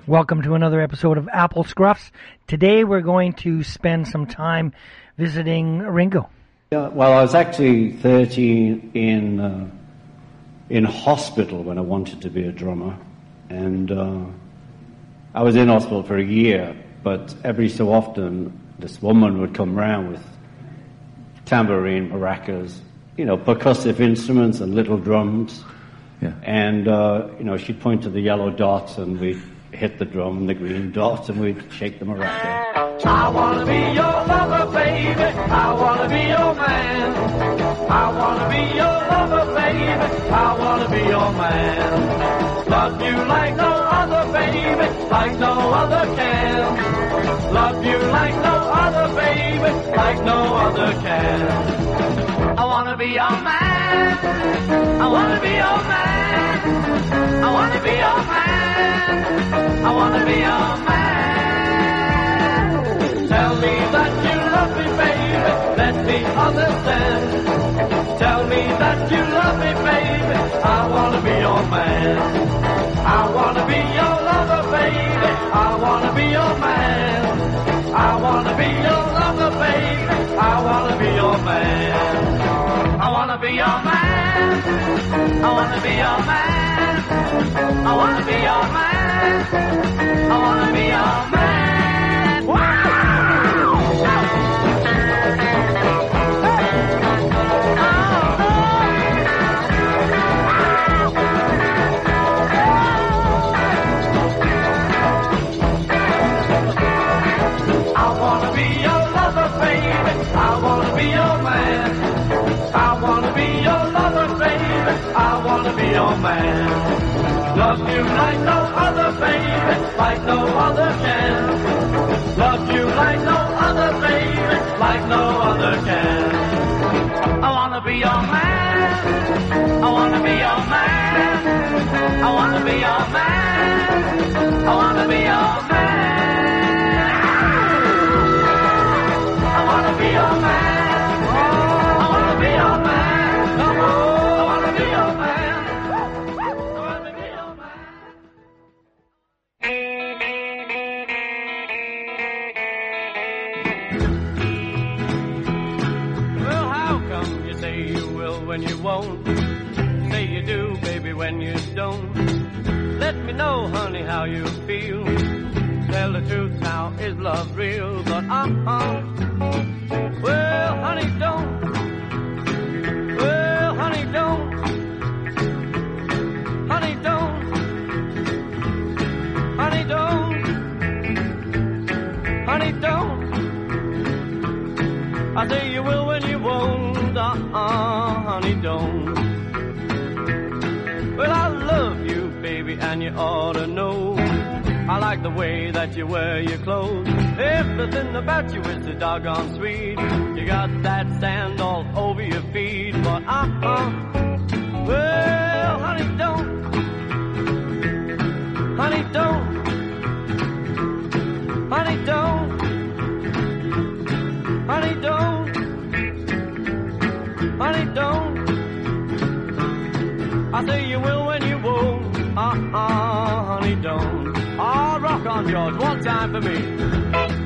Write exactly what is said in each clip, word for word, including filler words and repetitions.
Welcome to another episode of Apple Scruffs. Today we're going to spend some time visiting Ringo. Yeah, well, I was actually thirteen in uh, in hospital when I wanted to be a drummer, and uh, I was in hospital for a year. But every so often, this woman would come round with tambourine, maracas, you know, percussive instruments and little drums. Yeah. And uh, you know, she'd point to the yellow dots, and we'd hit the drum and the green dots, and we'd shake the maraca. I wanna be your lover, baby. I wanna be your man. I wanna be your lover, baby. I wanna be your man. Love you like no other, baby, like no other can. Love you like no other, baby, like no other can. I wanna be your man. I wanna be your man. I wanna be your man. I wanna be your man. Tell me that you love me, baby. Let me understand. Tell me that you love me, baby. I wanna be your man. I wanna be your lover, baby. I wanna be your man. I wanna be your lover, baby. I wanna be your man. I wanna be your man. I wanna be your man. I wanna be your man. I wanna be your man. Wow! I wanna be your lover, baby. I wanna be your man. I wanna be your lover, baby. I wanna be your man. Love you like no other, baby, like no other can. Love you like no other, baby, like no other can. I wanna be your man. I wanna be your man. I wanna be your man. I wanna be your man. I wanna be your man. I wanna be your man. Come on. I wanna be your man. I wanna be your man. Well, how come you say you will when you won't? Say you do, baby, when you don't. Let me know, honey, how you feel. Tell the truth now, is love real? But uh-uh. Well, honey, don't. Well, honey, don't. Honey, don't. Honey, don't. Honey, don't. I say you will when you won't. Uh-uh, honey, don't. Well, I love you, baby, and you ought to know. I like the way that you wear your clothes. Everything about you is so doggone sweet. You got that sand all over your feet. But uh-uh, well, honey, don't. Honey, don't. Honey, don't. Honey, don't. Honey, don't. I say you will when you won't. Uh-uh, honey, don't. Oh, rock on, George. One time for me.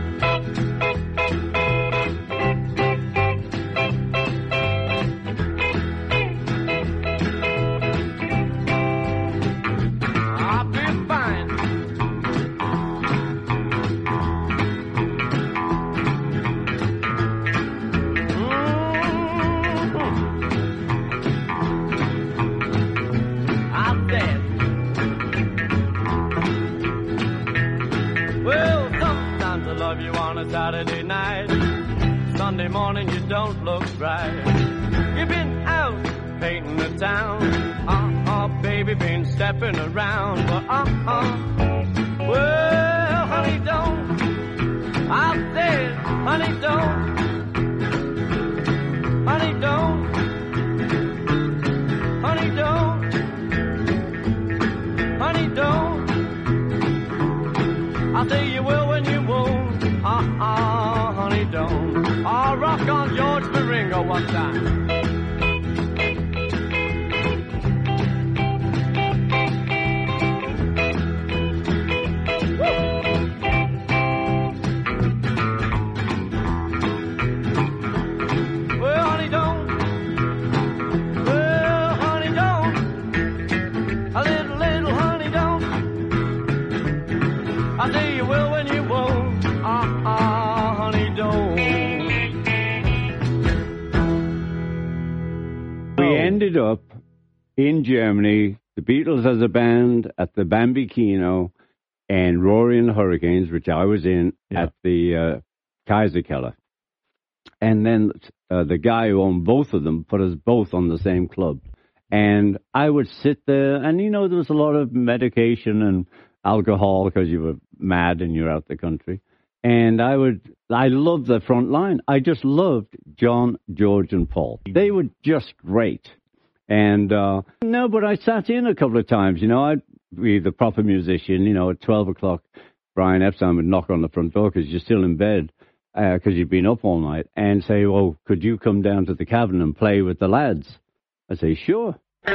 Saturday night, Sunday morning you don't look right. You've been out painting the town. Uh-uh, baby, been stepping around. But uh-uh, well, honey, don't. I said, honey, don't. Honey, don't. Honey, don't. Honey, don't. I say you will when you won't. Uh-uh, honey, don't. I'll rock on George Maringo one time. I say you will when you won't. Ah, ah, honey, don't. We ended up in Germany, the Beatles as a band at the Bambikino and Rory and the Hurricanes, which I was in, yeah. at the uh, Kaiserkeller. And then uh, the guy who owned both of them put us both on the same club. And I would sit there, and, you know, there was a lot of medication and alcohol because you were mad and you're out the country. And I would, I loved the front line. I just loved John, George, and Paul. They were just great. And, uh, no, but I sat in a couple of times, you know, I'd be the proper musician, you know, at twelve o'clock, Brian Epstein would knock on the front door because you're still in bed, because uh, you've been up all night, and say, well, could you come down to the cavern and play with the lads? I say, sure.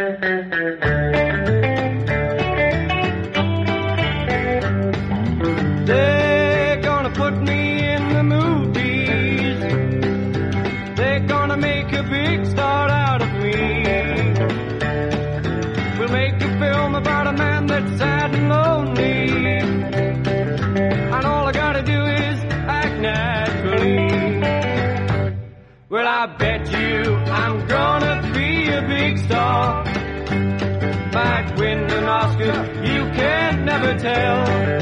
They're gonna put me in the movies. They're gonna make a big star out of me. We'll make a film about a man that's sad and lonely, and all I gotta do is act naturally. Well, I bet you I'm gonna be a big star. Might win an Oscar, you can never tell.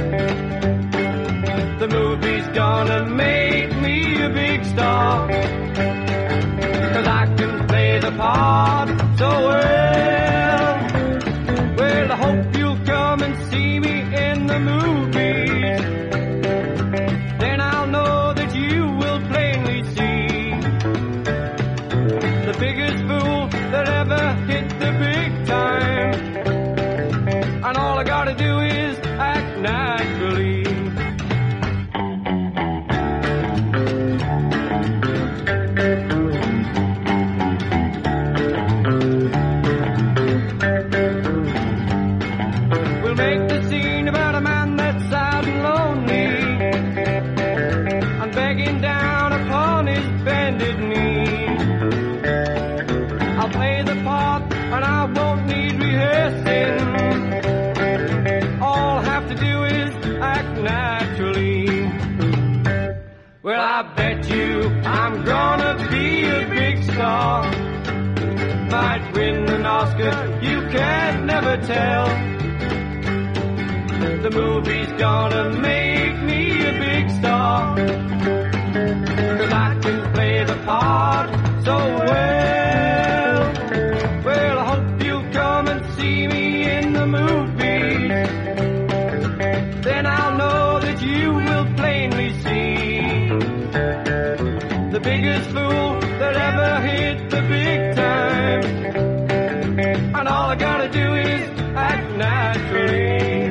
The movie's gonna make me a big star, 'cause I can play the part so well. Well, I hope you'll come and see me in the movies. Then I'll know that you will plainly see the biggest fool that ever hit the big time. And all I gotta do is act naturally. Well, I bet you I'm gonna be a big star. Might win an Oscar, you can never tell. The movie's gonna make me a big star, 'cause I can play the part so well. Well, I hope you'll come and see me in the movies. Then I'll know that you will plainly see the biggest fool that ever hit the big time. And all I gotta do is act naturally.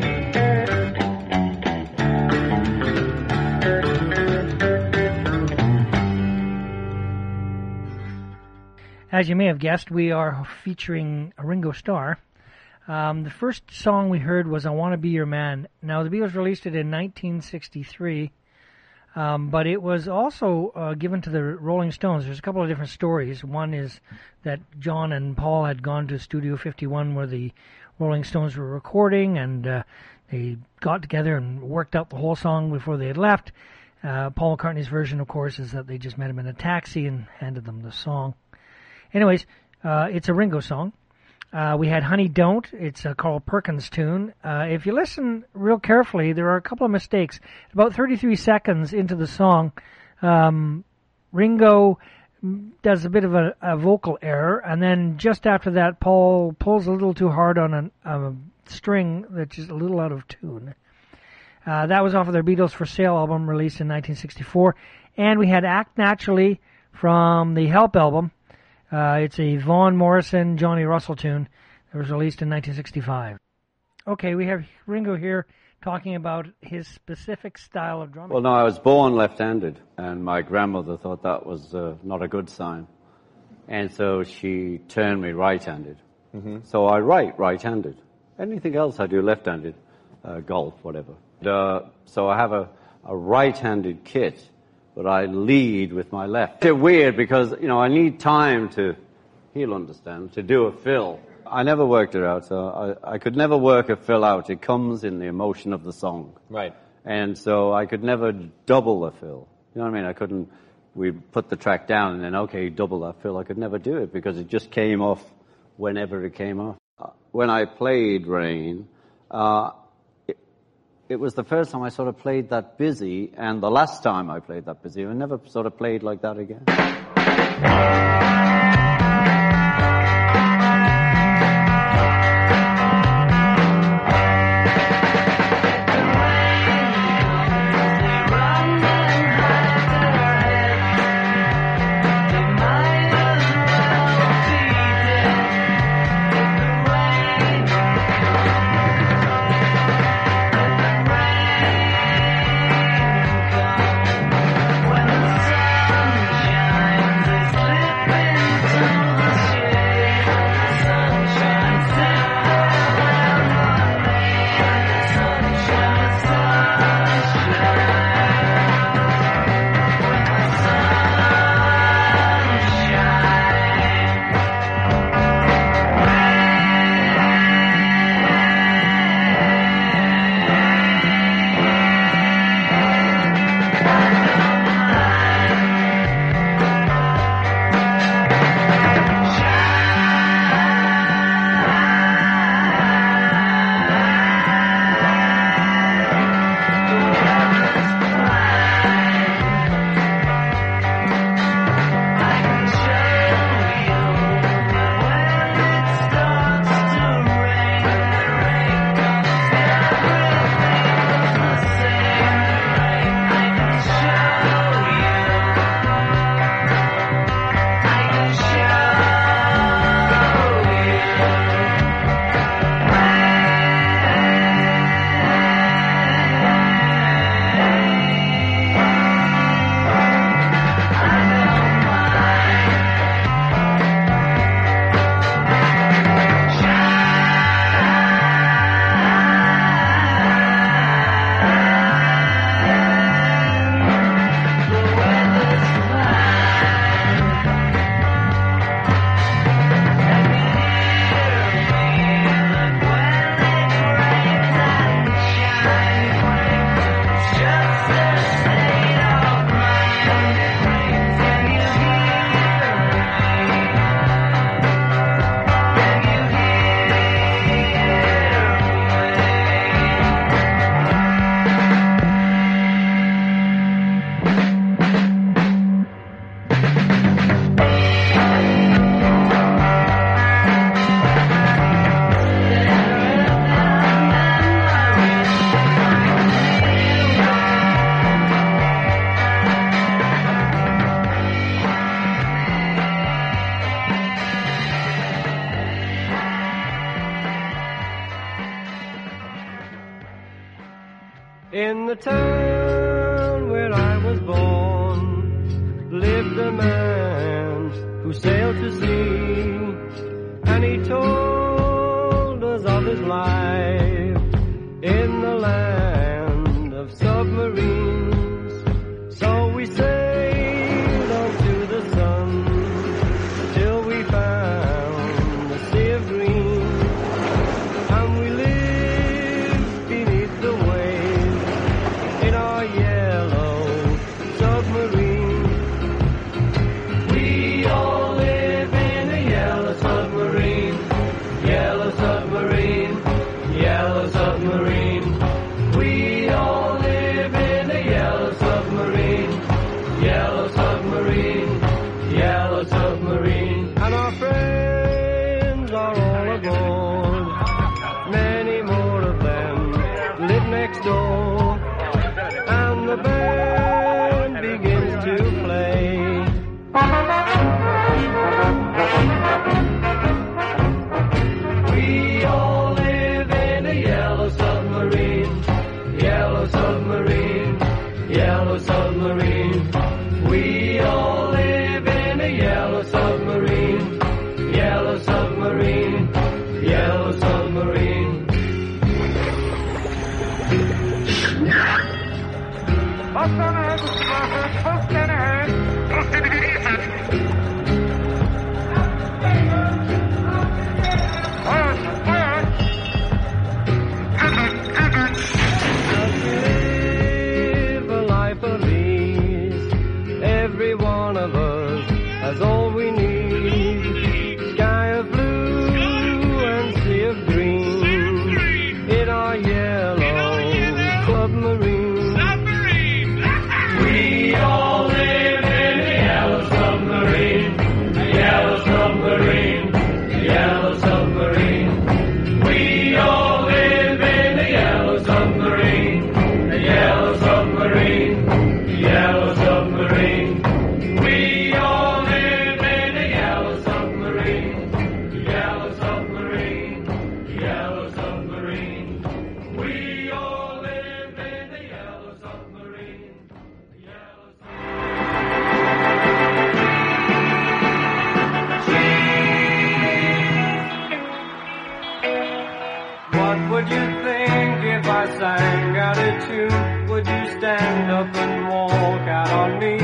As you may have guessed, we are featuring Ringo Starr. Um, the first song we heard was I Want to Be Your Man. Now, the Beatles released it in nineteen sixty-three. Um, but it was also uh, given to the Rolling Stones. There's a couple of different stories. One is that John and Paul had gone to Studio fifty-one where the Rolling Stones were recording, and uh, they got together and worked out the whole song before they had left. Uh, Paul McCartney's version, of course, is that they just met him in a taxi and handed them the song. Anyways, uh, it's a Ringo song. Uh, we had Honey Don't. It's a Carl Perkins tune. Uh, if you listen real carefully, there are a couple of mistakes. About thirty-three seconds into the song, um, Ringo does a bit of a, a vocal error, and then just after that, Paul pulls a little too hard on an, a string that's just a little out of tune. Uh, that was off of their Beatles for Sale album released in nineteen sixty-four. And we had Act Naturally from the Help album. Uh, it's a Vaughan Morrison, Johnny Russell tune that was released in nineteen sixty-five. Okay, we have Ringo here talking about his specific style of drumming. Well, no, I was born left-handed, and my grandmother thought that was uh, not a good sign. And so she turned me right-handed. Mm-hmm. So I write right-handed. Anything else I do left-handed, uh, golf, whatever. And, uh, so I have a, a right-handed kit, but I lead with my left. It's weird because, you know, I need time to, he'll understand, to do a fill. I never worked it out, so I, I could never work a fill out. It comes in the emotion of the song. Right. And so I could never double the fill. You know what I mean? I couldn't, we put the track down and then, okay, double that fill. I could never do it because it just came off whenever it came off. When I played Rain, uh, it, it was the first time I sort of played that busy, and the last time I played that busy. I never sort of played like that again. In the town where I was born lived a man who sailed to sea, and he told us of his life in the land of submarines. So we sailed on to the sun till we found the sea of green, and we lived beneath the waves in our yellow submarine. We all live in a yellow submarine, yellow submarine, yellow submarine. We all live in a yellow submarine, yellow submarine, yellow submarine. And our friends are all aboard, many more of them live next door, and the band begins to play. We all live in a yellow submarine, yellow submarine, yellow submarine. We all live in a yellow submarine, yellow submarine, yellow submarine. Post on ahead, Mister Parker. Post on ahead. Post in ahead. Fire, fire. stand up and walk out on me.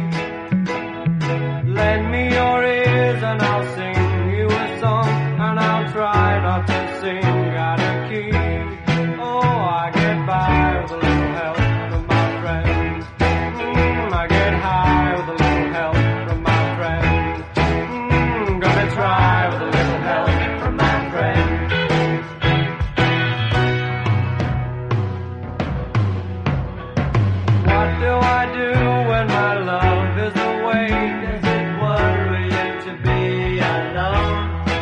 Lend me your ears and I'll sing you a song, and I'll try not to sing out of key. Oh, I get by with a little help from my friends. Mm, I get high with a little help from my friends. Mm, gonna try with a little help from my friends. What do I do when my love is away? Does it worry you to be alone?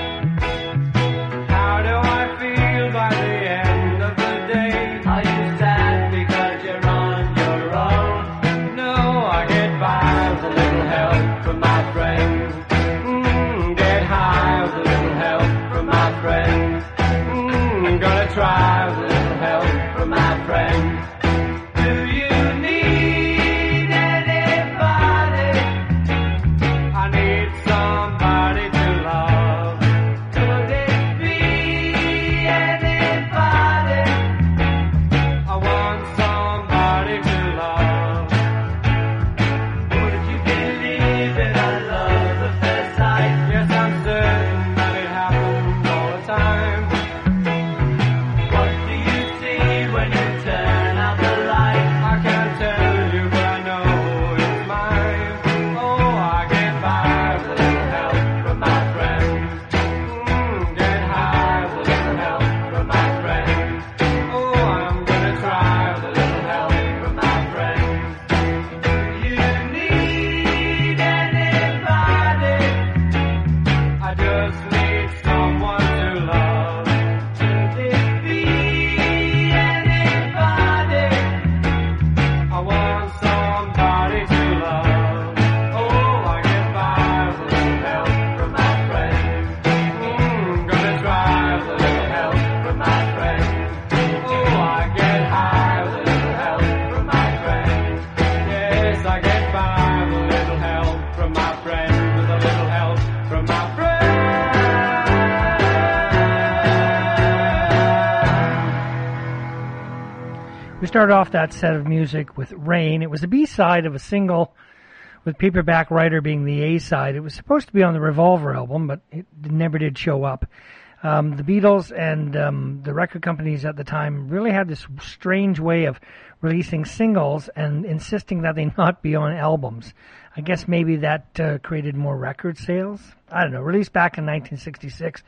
How do I feel by the end of the day? Are you sad because you're on your own? No, I get by with a little help from my friends. Mm, get high with a little help from my friends. Mm, gonna try with a little help from my friends. Do you need anybody? I need somebody to love. Could it be anybody? I want somebody to love. Would you believe in a love at first sight? Yes, I'm certain that it happens all the time. What do you see when you turn out the light? I can't tell you, but I know it's mine. Oh, I get by with a little help from my friends. Mm, get high with a little help from my friends. Oh, I'm gonna try with a little help from my friends. Do you need anybody? I just need someone to love. Could it be anybody? I want somebody to love. Oh, I get by with a little help from my friends. Mm, gonna try with a little help from my friends. Oh, I get high with a little help from my friends. Yes, I get by with a little help from my friends, with a little help from my friends. We started off that set of music with Rain. It was the B-side of a single, with Paperback Writer being the A-side. It was supposed to be on the Revolver album, but it never did show up. Um, the Beatles and um, the record companies at the time really had this strange way of releasing singles and insisting that they not be on albums. I guess maybe that uh, created more record sales. I don't know. Released back in nineteen sixty-six.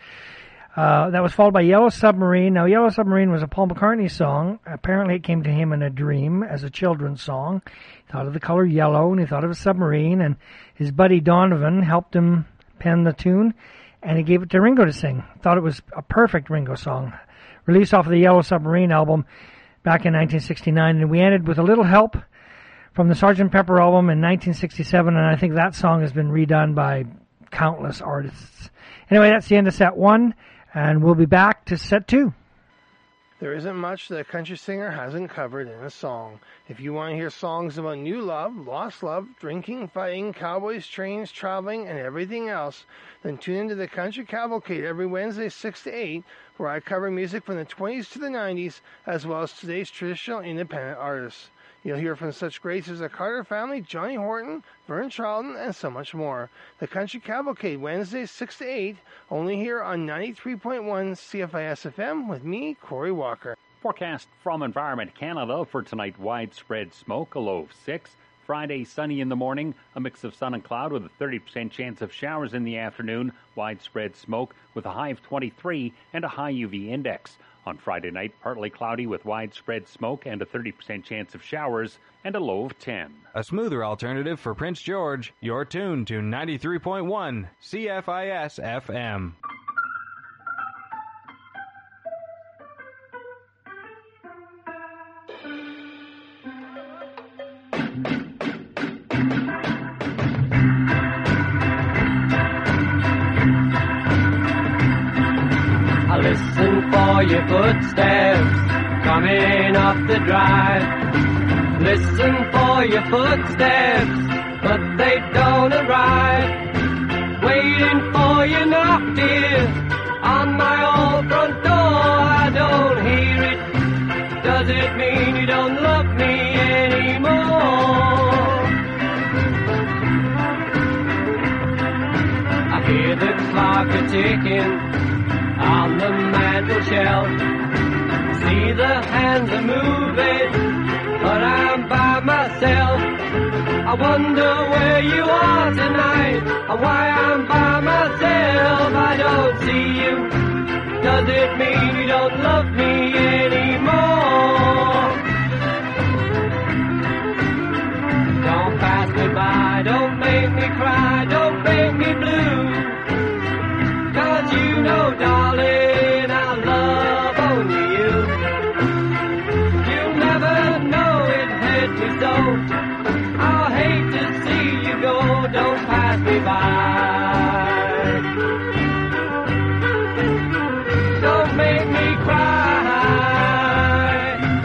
Uh, that was followed by Yellow Submarine. Now, Yellow Submarine was a Paul McCartney song. Apparently, it came to him in a dream as a children's song. He thought of the color yellow, and he thought of a submarine, and his buddy Donovan helped him pen the tune, and he gave it to Ringo to sing. Thought it was a perfect Ringo song. Released off of the Yellow Submarine album back in nineteen sixty-nine, and we ended with a little help from the Sergeant Pepper album in nineteen sixty-seven, and I think that song has been redone by countless artists. Anyway, that's the end of set one. And we'll be back to set two. There isn't much that a country singer hasn't covered in a song. If you want to hear songs about new love, lost love, drinking, fighting, cowboys, trains, traveling, and everything else, then tune into the Country Cavalcade every Wednesday, six to eight, where I cover music from the twenties to the nineties, as well as today's traditional independent artists. You'll hear from such greats as the Carter Family, Johnny Horton, Vern Charlton, and so much more. The Country Cavalcade, Wednesdays, six to eight, only here on ninety-three point one C F I S F M with me, Corey Walker. Forecast from Environment Canada for tonight: widespread smoke, a low of six. Friday, sunny in the morning, a mix of sun and cloud with a thirty percent chance of showers in the afternoon. Widespread smoke with a high of twenty-three and a high U V index. On Friday night, partly cloudy with widespread smoke and a thirty percent chance of showers and a low of ten. A smoother alternative for Prince George. You're tuned to ninety-three point one C F I S F M. Listen for your footsteps coming up the drive. Listen for your footsteps, but they don't arrive. Waiting for you knock, dear, on my old front door. I don't hear it. Does it mean you don't love me anymore? ticking on the mantel shelf. See the hands are moving, but I'm by myself. I wonder where you are tonight, and why I'm by myself. I don't see you. Does it mean you don't love me anymore? Don't pass me by, don't make me cry, don't make me blue. 'Cause you know, darling, I love only you. You'll never know it hurt me so. I'll hate to see you go, don't pass me by. Don't make me cry.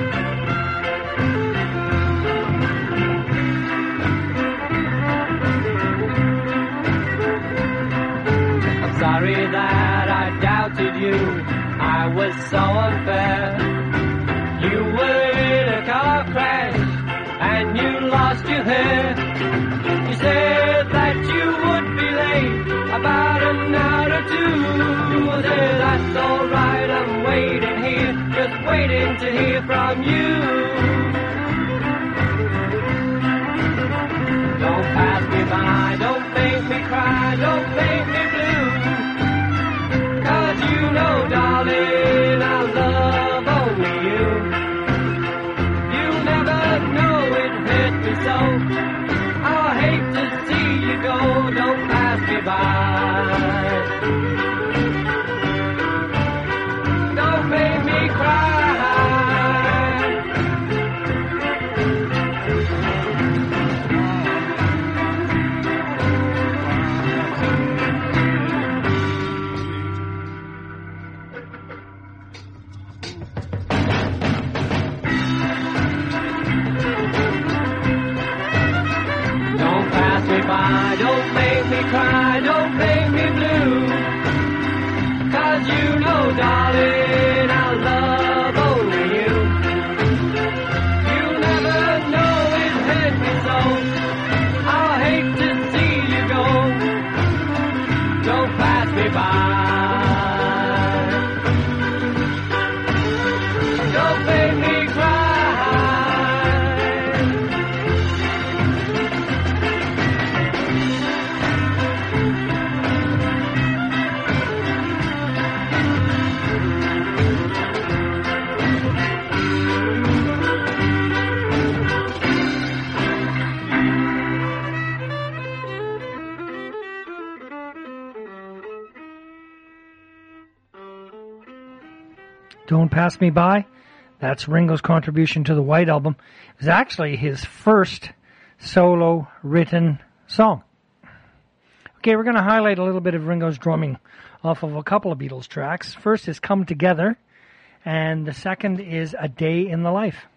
I'm sorry that I doubted you, I was so unfair. You were in a car crash and you lost your hair. You said that you would be late about an hour or two. I said, that's alright, I'm waiting here, just waiting to hear from you. Don't pass me by, don't make me cry, don't make me blue. 'Cause you know, darling, I love only you. You'll never know it hurt me so. I hate to see you go, don't pass me by. Don't make me cry. Don't pass me by, don't make me cry, don't make me blue. 'Cause you know, darling, I love only you. You'll never know it hurt me so. I'll hate to see you go. Don't pass me by. Don't make me cry. Don't Pass Me By. That's Ringo's contribution to the White Album. It was actually his first solo written song. Okay, we're going to highlight a little bit of Ringo's drumming off of a couple of Beatles tracks. First is Come Together, and the second is A Day in the Life.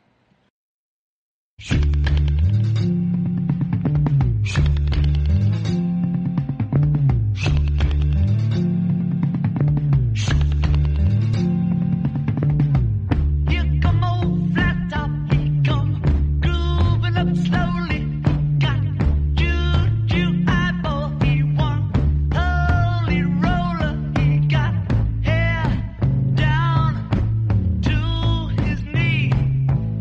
Down to his knee.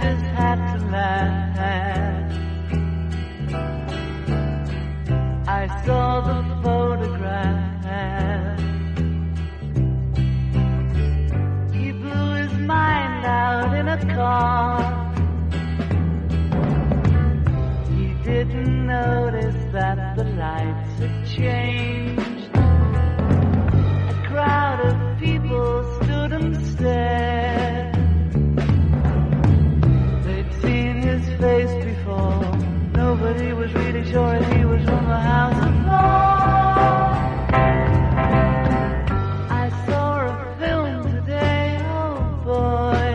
just had to laugh. I saw the photograph. He blew his mind out in a car. He didn't notice that the lights had changed. A crowd of people stood and stared. They'd seen his face before. Nobody was really sure if he was from the House of Lords. I saw a film today, oh boy.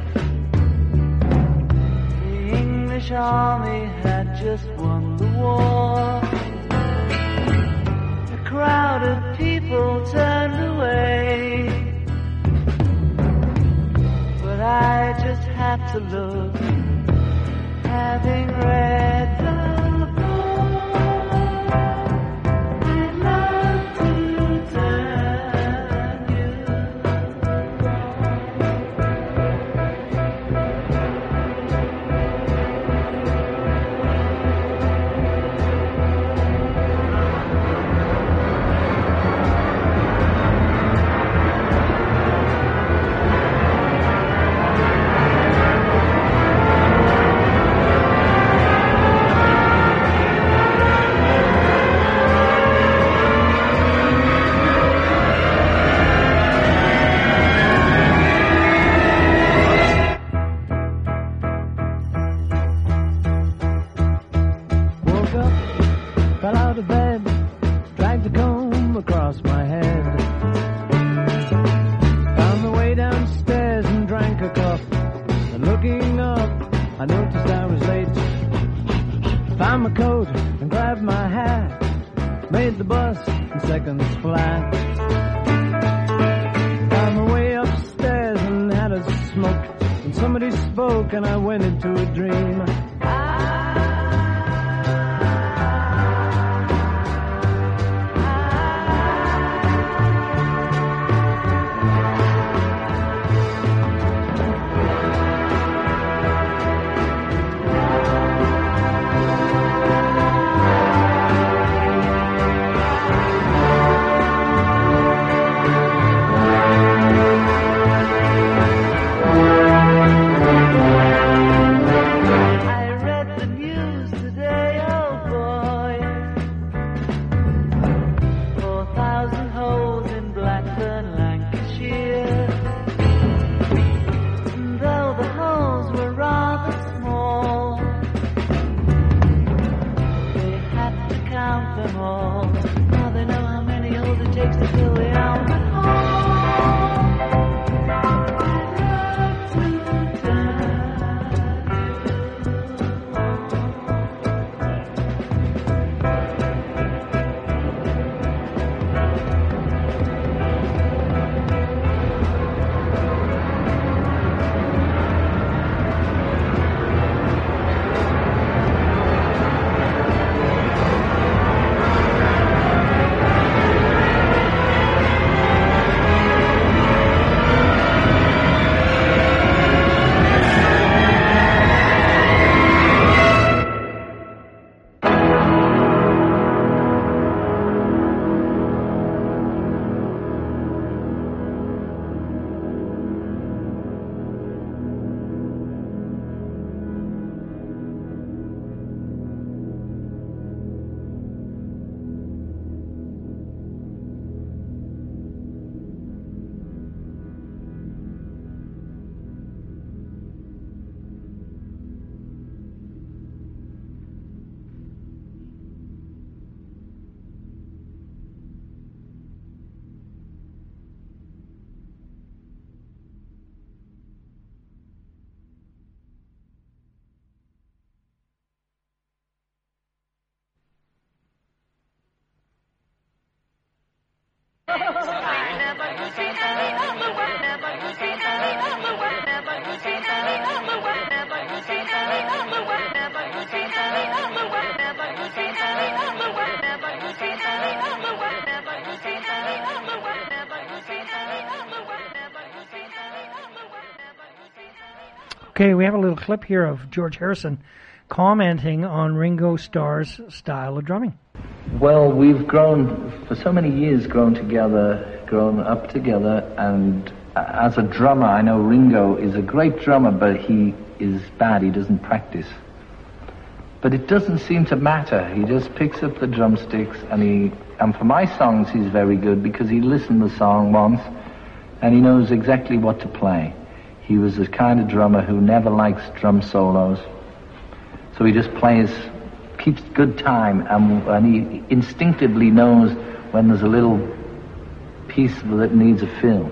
The English army had just won the war. A crowd of people turned away, but I just had to look, having read the book. I'd love to turn you fell out of bed, dragged a comb across my head. Found the way downstairs and drank a cup. And looking up, I noticed I was late. Found my coat and grabbed my hat. Made the bus in seconds flat. Found my way upstairs and had a smoke. And somebody spoke and I went into a dream. I Okay, we have a little clip here of George Harrison commenting on Ringo Starr's style of drumming. Well, we've grown, for so many years, grown together, grown up together, and as a drummer, I know Ringo is a great drummer, but he is bad, he doesn't practice. But it doesn't seem to matter. He just picks up the drumsticks, and he, and for my songs, he's very good because he listened to the song once, and he knows exactly what to play. He was the kind of drummer who never likes drum solos. So he just plays, keeps good time, and, and he instinctively knows when there's a little piece that needs a fill.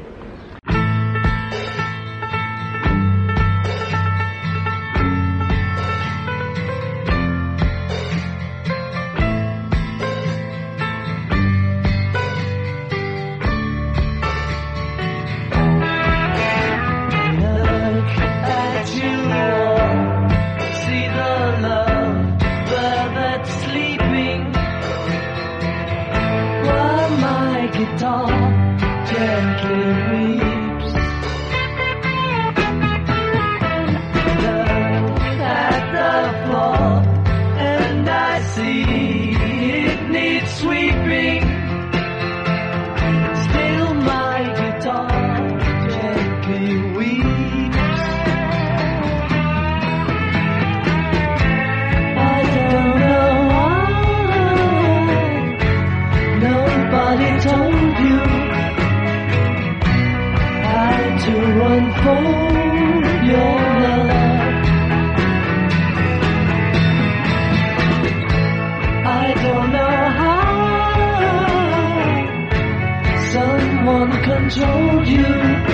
Controlled you,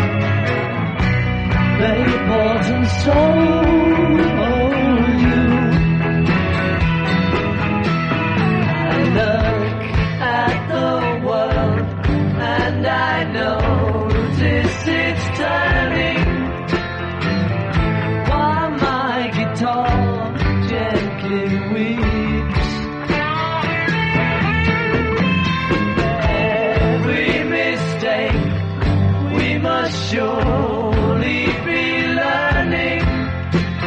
they bought and sold you. I look at the world and I notice it's turning. While my guitar gently weeps. Every mistake we must surely be learning.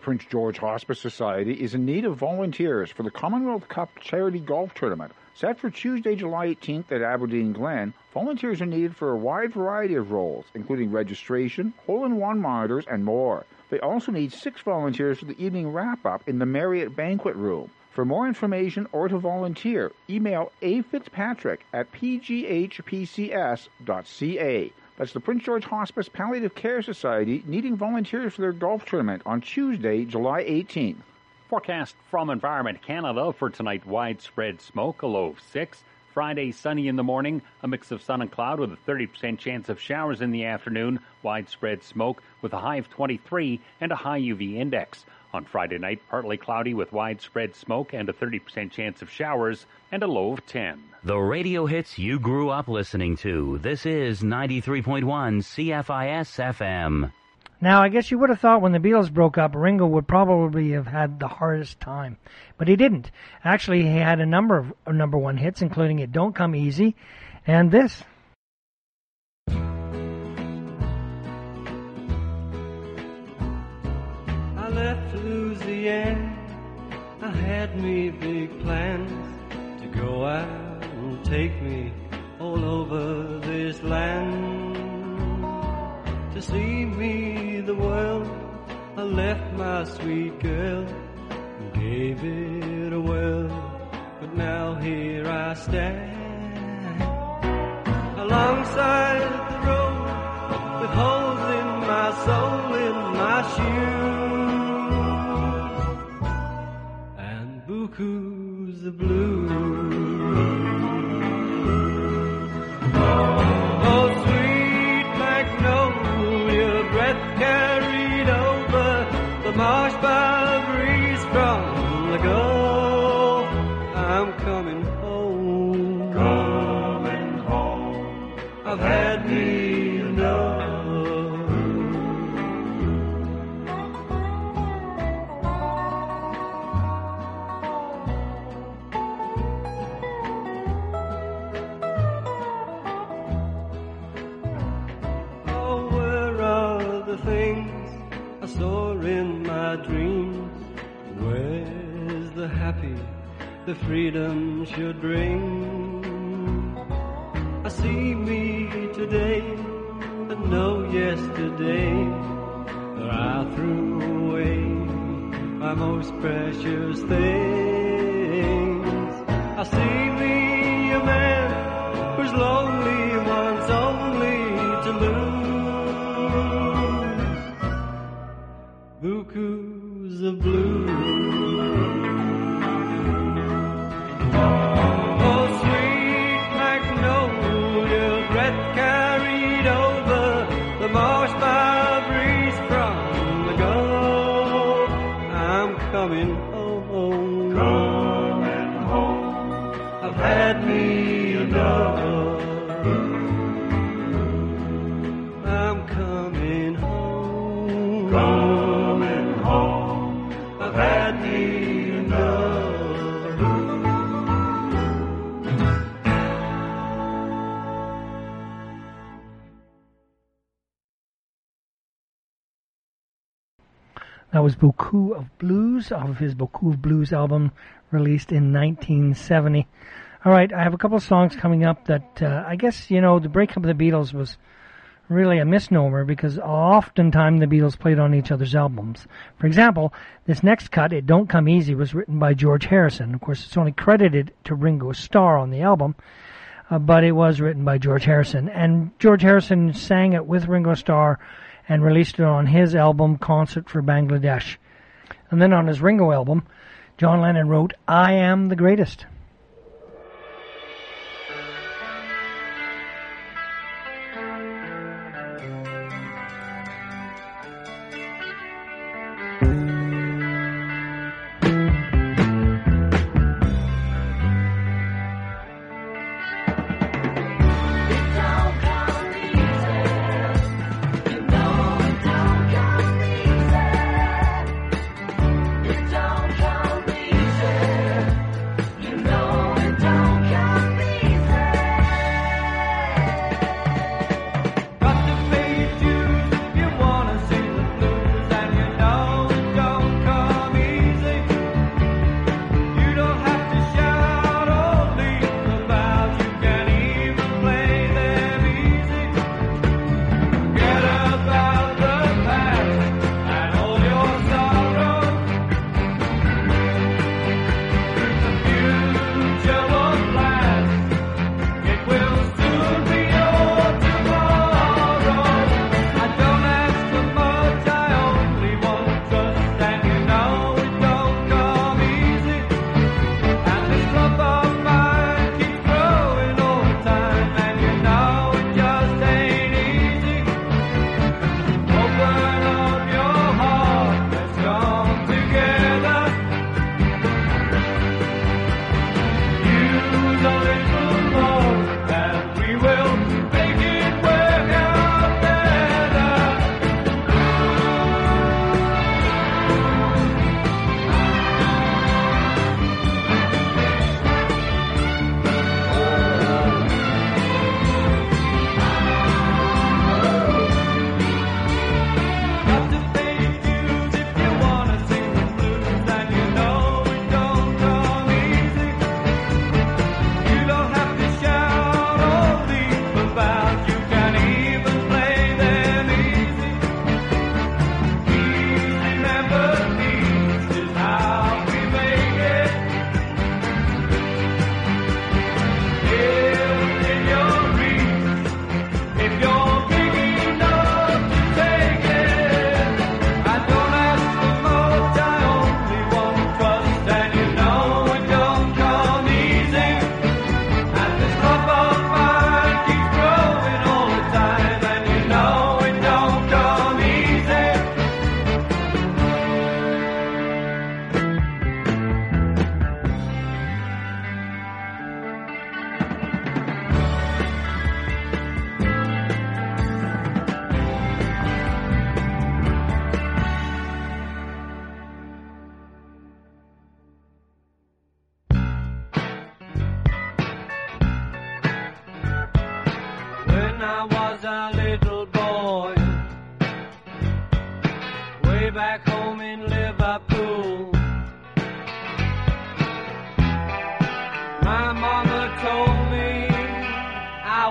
Prince George Hospice Society is in need of volunteers for the Commonwealth Cup Charity Golf Tournament. Set for Tuesday, July eighteenth at Aberdeen Glen, volunteers are needed for a wide variety of roles, including registration, hole-in-one monitors, and more. They also need six volunteers for the evening wrap-up in the Marriott Banquet Room. For more information or to volunteer, email a fitzpatrick at p g h p c s dot c a. That's the Prince George Hospice Palliative Care Society needing volunteers for their golf tournament on Tuesday, July eighteenth. Forecast from Environment Canada for tonight: widespread smoke, a low of six. Friday, sunny in the morning, a mix of sun and cloud with a thirty percent chance of showers in the afternoon. Widespread smoke with a high of twenty-three and a high U V index. On Friday night, partly cloudy with widespread smoke and a thirty percent chance of showers and a low of ten. The radio hits you grew up listening to. This is ninety-three point one C F I S F M. Now, I guess you would have thought when the Beatles broke up, Ringo would probably have had the hardest time. But he didn't. Actually, he had a number of uh, number one hits, including It Don't Come Easy and this. I left Louisiana, I had me big plans to go out and take me all over this land. To see me the world, I left my sweet girl and gave it a whirl. But now here I stand alongside the road with holes in my soul, in my shoes, and bukus of blue. Oh, sweet magnolia, breath carried over the marsh by a breeze from the Gulf. I'm coming home, coming home. I've had me enough. Oh, where are the things I saw in my dreams? Where's the happy the freedom should bring? I see me today and know yesterday that I threw away my most precious things. I see me a man who's lonely, wants only to lose bukus of blue. Oh, sweet magnolia, breath carried over the marsh by a breeze from the Gulf. I'm coming home, coming home. I've had me enough. I'm coming home, coming home. I've had me enough. That was Beaucoup of Blues off of his Beaucoup of Blues album released in nineteen seventy. All right, I have a couple of songs coming up that uh, I guess, you know, the breakup of the Beatles was really a misnomer because oftentimes the Beatles played on each other's albums. For example, this next cut, It Don't Come Easy, was written by George Harrison. Of course, it's only credited to Ringo Starr on the album, uh, but it was written by George Harrison. And George Harrison sang it with Ringo Starr and released it on his album, Concert for Bangladesh. And then on his Ringo album, John Lennon wrote, I Am the Greatest. You know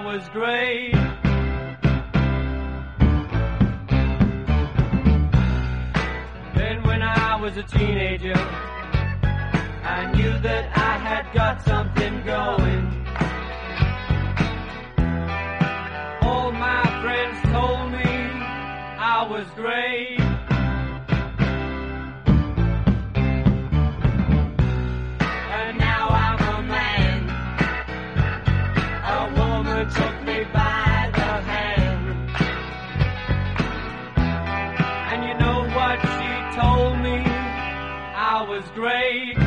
was great. Then when I was a teenager, I knew that I had got something going. All my friends told me I was great. And now I'm a man. A woman took me by the hand. And you know what she told me? I was great.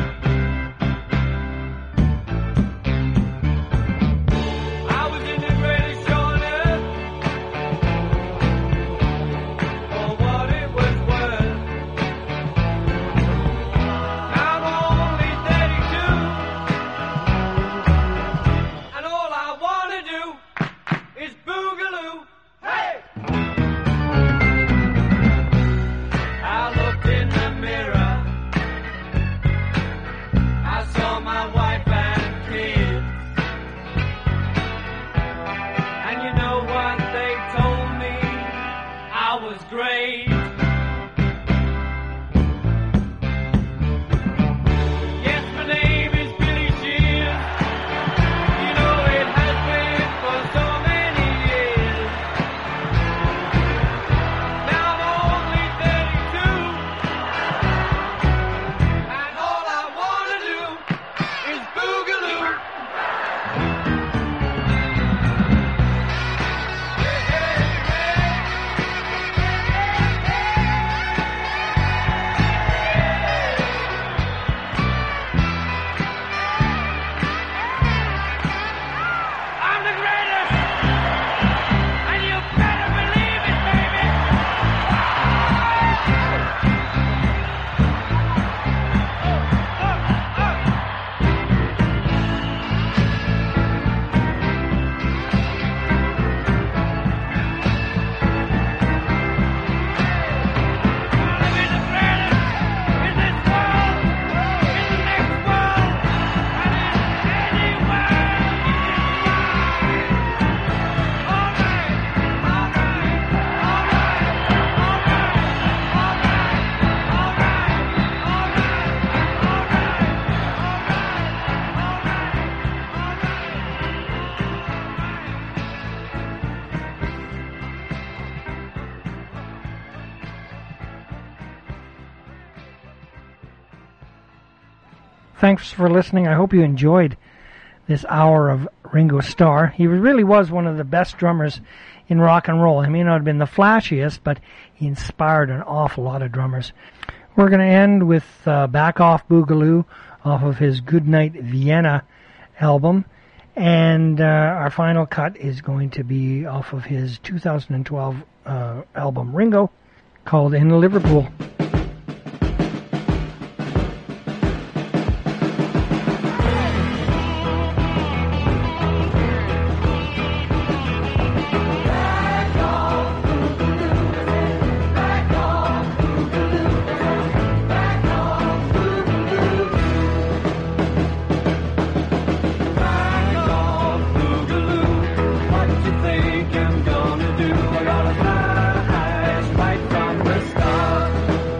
Thanks for listening. I hope you enjoyed this hour of Ringo Starr. He really was one of the best drummers in rock and roll. He may not have been the flashiest, but he inspired an awful lot of drummers. We're going to end with uh, Back Off Boogaloo off of his Goodnight Vienna album. And uh, our final cut is going to be off of his two thousand twelve uh, album Ringo, called In Liverpool. Think I'm gonna do? I gotta fly right from the start.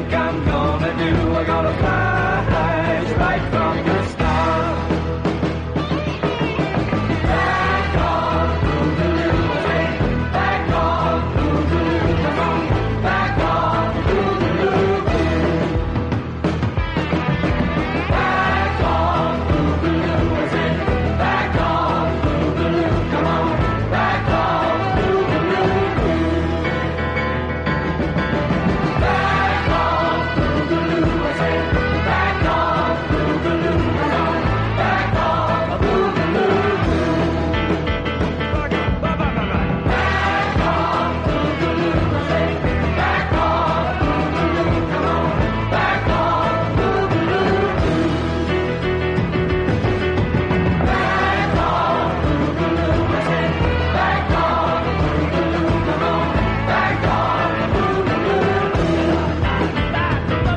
think I'm gonna do? I'm gonna fly right from the start. Back on Boogaloo, back on Boogaloo, come on, back on Boogaloo. Back on Boogaloo, I said, back on Boogaloo, come on, back on Boogaloo. Back on Boogaloo, I said, back on Boogaloo, come on, back on Boogaloo. Back on Boogaloo, I said, back on Boogaloo, come on, back on Boogaloo. Back on Boogaloo, I said, back on Boogaloo, come on, back on Boogaloo. Back on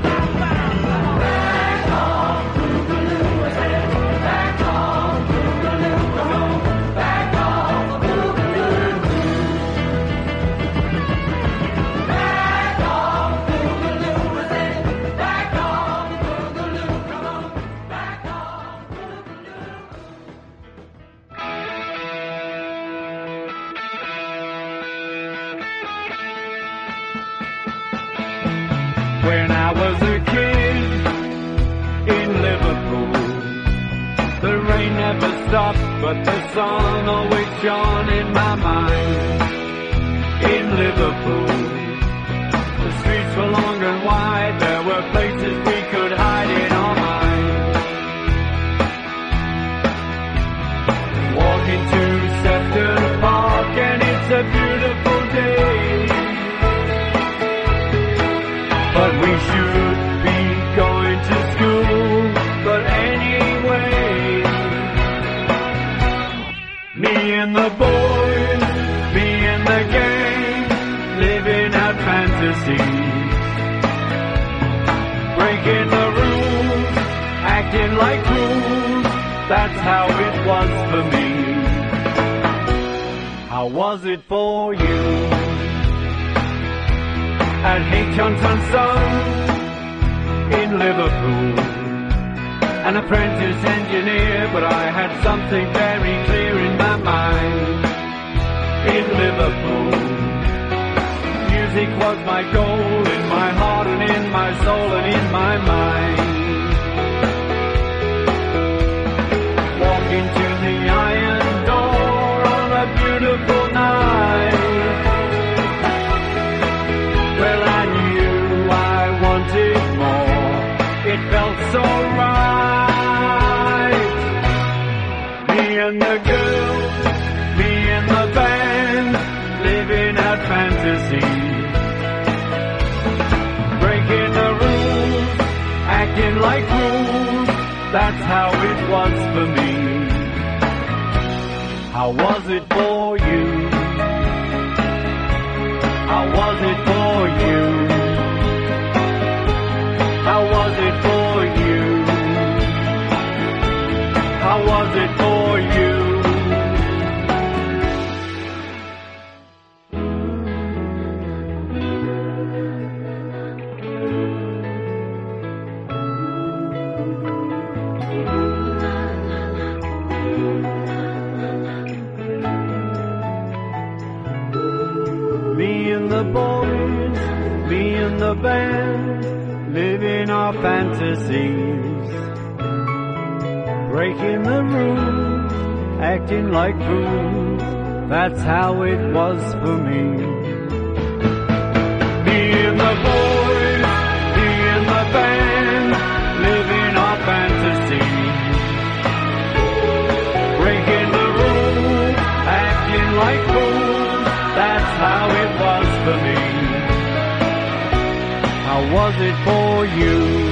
Boogaloo, I said, back on Boogaloo, come on, back on Boogaloo. Back on Boogaloo, I said, back on Boogaloo, come on, back on Boogaloo. When I was a kid in Liverpool, the rain never stopped, but the sun always shone in my mind. In Liverpool, the streets were long and wide, there were places we could hide in our minds. Walk into Sefton Park and it's a beautiful day. But we should be going to school. But anyway, me and the boys, me and the gang, living out fantasies, breaking the rules, acting like fools. That's how it was for me. How was it for you? At H. Johnson's Son in Liverpool, an apprentice engineer, but I had something very clear in my mind. In Liverpool, music was my goal, in my heart and in my soul and in my mind. Walk into the iron door on a beautiful night. Well, I knew I wanted more. It felt so right. Me and the girls, me and the band, living out fantasies, breaking the rules, acting like fools. That's how it was for me. How was it for you? How was it for you? How was it for you? How was it for you? Me and the boys, me and the band, living our fantasies, breaking the rules, acting like fools. That's how it was for me. Me and the boys, me and the band, living our fantasies, breaking the rules, acting like fools. That's how it was for me. How was it for you?